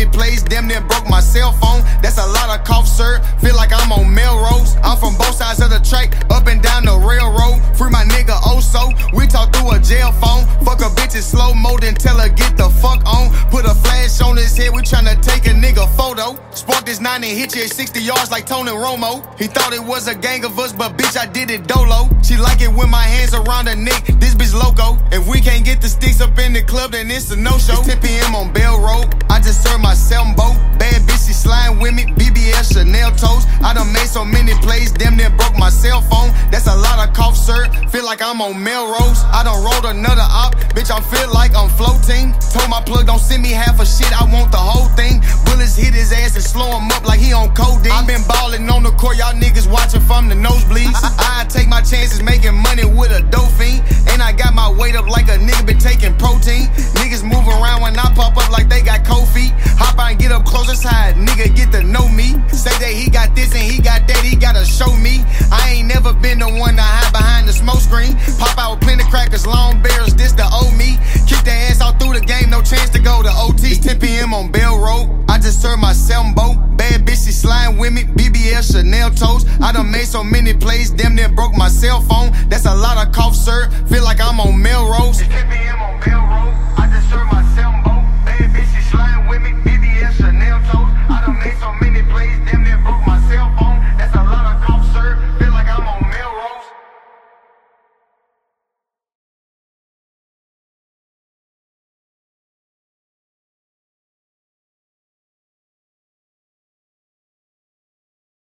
many plays, damn near broke my cell phone. That's a lot of cough, sir. Feel like I'm on Melrose. I'm from both sides of the track, up and down the railroad. Free my nigga Oso. We talk through a jail phone. Fuck a bitch in slow mo, then tell her get the fuck on. Put a flash on his head, we tryna take a nigga photo. Spark this 9 and hit you at 60 yards like Tony Romo. He thought it was a gang of us, but bitch, I did it dolo. She like it when my hands around her neck, this bitch loco. If we can't get the sticks up in the club, then it's a no-show. It's 10 p.m. on Bell Road, I just served my boat. Bad bitch, she sliding with me, BBL, Chanel toes. I done made so many plays, damn near broke my cell phone. That's a lot of cough, sir. Feel like I'm on Melrose. I done rolled another op, bitch, I feel like I'm floating. Told my plug, don't send me half a shit, I want the whole thing. Bullets hit his ass and slow him up like he on codeine. I been ballin' on the court, y'all niggas watching from the nosebleeds. I take my chances making money with a dope fiend. And I got my weight up like a nigga been taking protein. Niggas move around when I pop up like they got cold feet. Hop out and get up close, that's how a nigga get to know me. Say that he got this and he got that, he gotta show me. I ain't never been the one to hide behind the smoke screen. Pop out with plenty crackers, long barrels, this the old me. Kick their ass out through the game, no chance to go to OT. It's 10 p.m. on Bell Road, I just served my boat. Bad bitch, she sliding with me, BBL, Chanel toes. I done made so many plays, damn near broke my cell phone. That's a lot of cough, sir. Feel like I'm on Melrose. It's 10 p.m. on Bell Road.